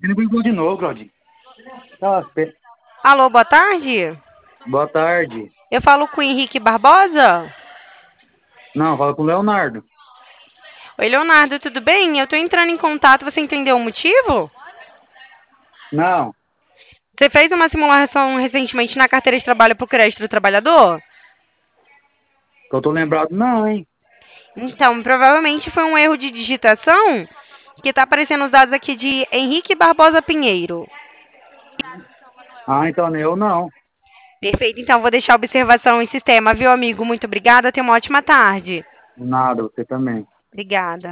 Ele brigou de novo, Claudinho. Tá, Alô, boa tarde. boa tarde. Eu falo com o Henrique Barbosa. Não, fala com o Leonardo. Oi, Leonardo, tudo bem? Eu tô entrando em contato, você entendeu o motivo? Não, Você fez uma simulação recentemente na carteira de trabalho pro crédito do trabalhador? que eu tô lembrado, não, hein? Então, provavelmente foi um erro de digitação que tá aparecendo os dados aqui de Henrique Barbosa Pinheiro. Ah, então eu não. Perfeito, então vou deixar a observação em sistema, viu, amigo? Muito obrigada, tenha uma ótima tarde. Nada, você também. Obrigada.